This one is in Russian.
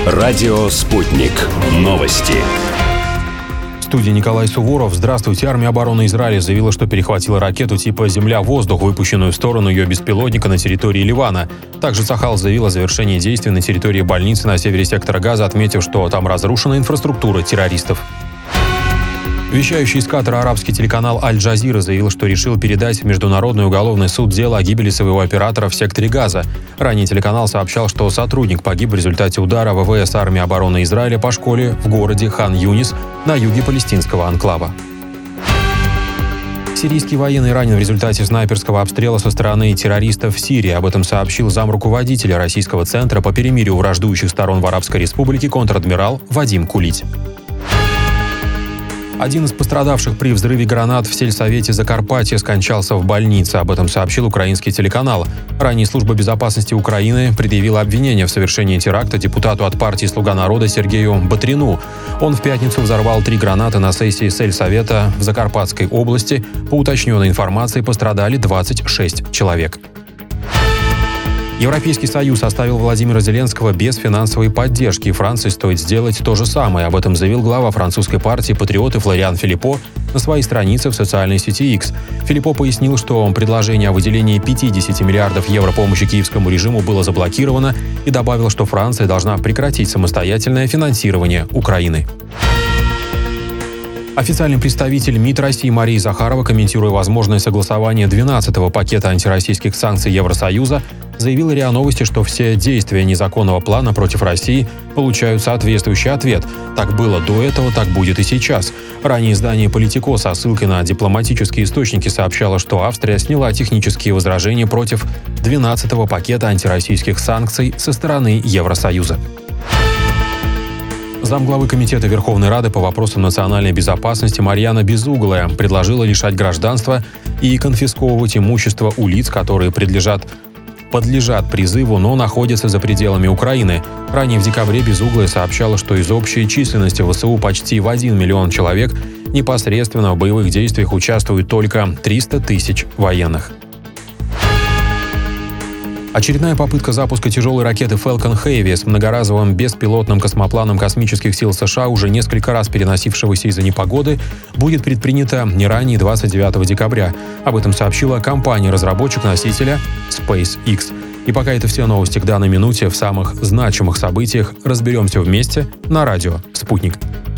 Радио «Спутник». Новости. В студии Николай Суворов. Здравствуйте. Армия обороны Израиля заявила, что перехватила ракету типа «Земля-воздух», выпущенную в сторону ее беспилотника на территории Ливана. Также Цахал заявил о завершении действий на территории больницы на севере сектора Газа, отметив, что там разрушена инфраструктура террористов. Вещающий из Катара арабский телеканал «Аль-Джазира» заявил, что решил передать в Международный уголовный суд дело о гибели своего оператора в секторе Газа. Ранее телеканал сообщал, что сотрудник погиб в результате удара ВВС армии обороны Израиля по школе в городе Хан-Юнис на юге палестинского анклава. Сирийский военный ранен в результате снайперского обстрела со стороны террористов в Сирии. Об этом сообщил замруководителя Российского центра по перемирию враждующих сторон в Арабской Республике контр-адмирал Вадим Кулить. Один из пострадавших при взрыве гранат в сельсовете Закарпатья скончался в больнице. Об этом сообщил украинский телеканал. Ранее служба безопасности Украины предъявила обвинение в совершении теракта депутату от партии «Слуга народа» Сергею Батрину. Он в пятницу взорвал 3 гранаты на сессии сельсовета в Закарпатской области. По уточненной информации, пострадали 26 человек. Европейский Союз оставил Владимира Зеленского без финансовой поддержки, и Франции стоит сделать то же самое. Об этом заявил глава французской партии «Патриоты» Флориан Филиппо на своей странице в социальной сети X. Филиппо пояснил, что предложение о выделении 50 миллиардов евро помощи киевскому режиму было заблокировано, и добавил, что Франция должна прекратить самостоятельное финансирование Украины. Официальный представитель МИД России Мария Захарова, комментируя возможное согласование 12-го пакета антироссийских санкций Евросоюза, заявила РИА Новости, что все действия незаконного плана против России получают соответствующий ответ. Так было до этого, так будет и сейчас. Ранее издание «Политико» со ссылкой на дипломатические источники сообщало, что Австрия сняла технические возражения против 12-го пакета антироссийских санкций со стороны Евросоюза. Замглавы Комитета Верховной Рады по вопросам национальной безопасности Марьяна Безуглая предложила лишать гражданства и конфисковывать имущество у лиц, которые подлежат призыву, но находятся за пределами Украины. Ранее в декабре Безуглая сообщала, что из общей численности ВСУ почти в 1 миллион человек непосредственно в боевых действиях участвуют только 300 тысяч военных. Очередная попытка запуска тяжелой ракеты Falcon Heavy с многоразовым беспилотным космопланом космических сил США, уже несколько раз переносившегося из-за непогоды, будет предпринята не ранее 29 декабря. Об этом сообщила компания-разработчик носителя SpaceX. И пока это все новости к данной минуте. В самых значимых событиях разберемся вместе на радио «Спутник».